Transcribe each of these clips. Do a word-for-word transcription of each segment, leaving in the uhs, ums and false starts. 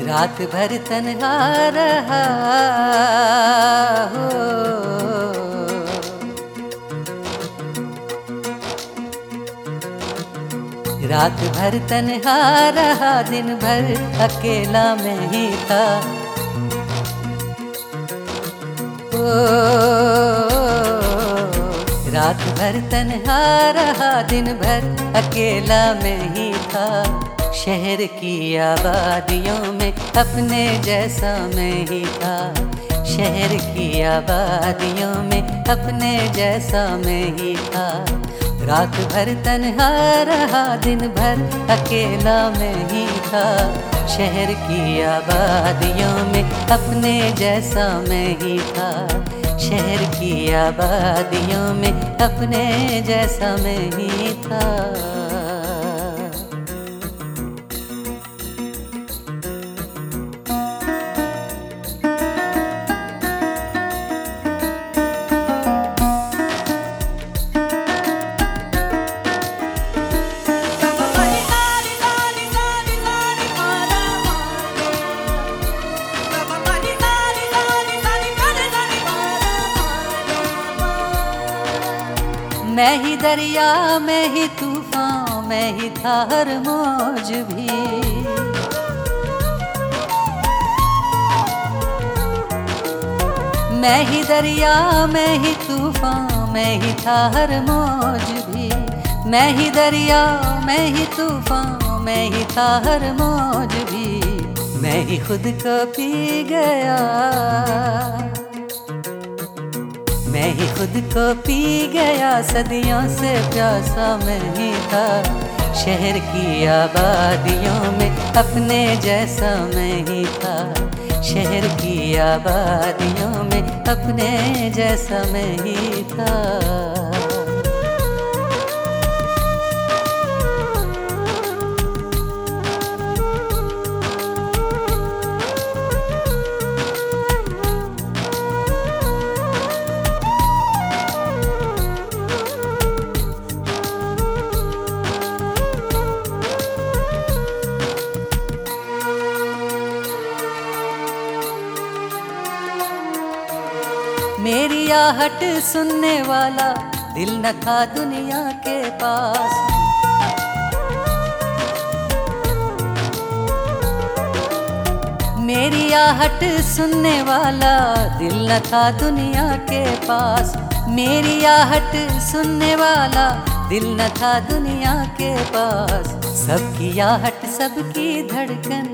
रात भर तन्हा रहा हो, रात भर तन्हा रहा, दिन भर अकेला मैं ही था। ओ, रात भर तन्हा रहा, दिन भर अकेला मैं ही था। शहर की आबादियों में अपने जैसा मैं ही था। शहर की आबादियों में अपने जैसा मैं ही था। रात भर तन्हा रहा, दिन भर अकेला मैं ही था। शहर की आबादियों में अपने जैसा मैं ही था। शहर की आबादियों में अपने जैसा मैं ही था। मैं ही दरिया, मैं ही तूफान, मैं ही था हर मौज भी। मैं ही दरिया, मैं ही तूफान, मैं ही था हर मौज भी। मैं ही दरिया, मैं ही तूफान, मैं ही था हर मौज भी। मैं ही खुद को पी गया, मैं ही खुद को पी गया, सदियों से प्यासा मैं ही था। शहर की आबादियों में अपने जैसा मैं ही था। शहर की आबादियों में अपने जैसा मैं ही था। मेरी आहट सुनने वाला दिल न था दुनिया के पास। मेरी आहट सुनने वाला दिल न था दुनिया के पास। मेरी आहट सुनने वाला दिल न था दुनिया के पास। सबकी आहट सबकी धड़कन,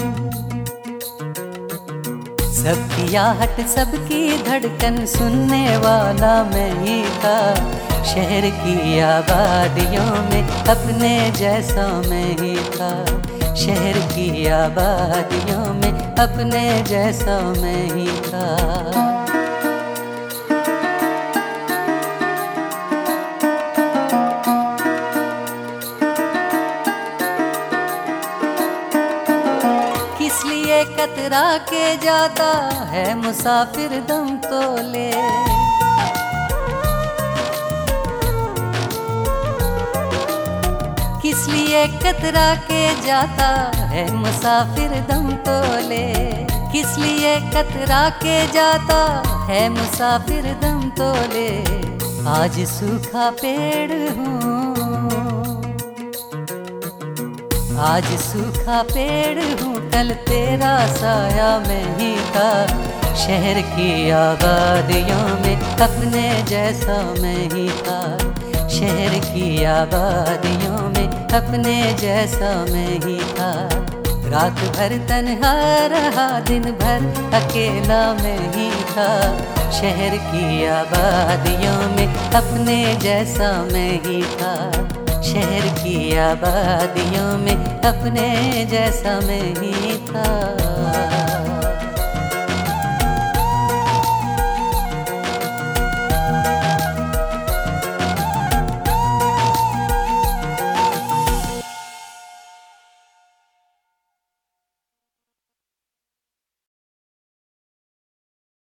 सबकी आहट सबकी धड़कन सुनने वाला मैं ही था। शहर की आबादियों में अपने जैसा मैं ही था। शहर की आबादियों में अपने जैसा मैं ही था। किस लिए कतरा के जाता है मुसाफिर दम तो ले। किस लिए कतरा के जाता है मुसाफिर दम तो ले। किस लिए कतरा के जाता है मुसाफिर दम तो ले। आज सूखा पेड़ हूँ, आज सूखा पेड़ हूँ, कल तेरा साया मैं ही था। शहर की आबादियों में अपने जैसा मैं ही था। शहर की आबादियों में अपने जैसा मैं ही था। रात भर तन्हा रहा, दिन भर अकेला मैं ही था। शहर की आबादियों में अपने जैसा मैं ही था। शहर की आबादियों में अपने जैसा मैं ही था।